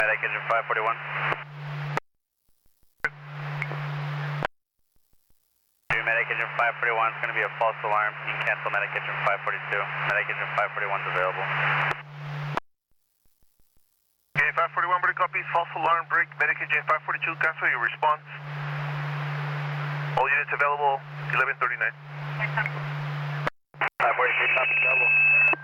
Medic engine 541. Medic engine 541 is going to be a false alarm. You can cancel medic engine 542. Medic engine 541 is available. Okay, 541, break copies, false alarm, break, medic engine 542, cancel your response. All units available, 1139. 542, stop available.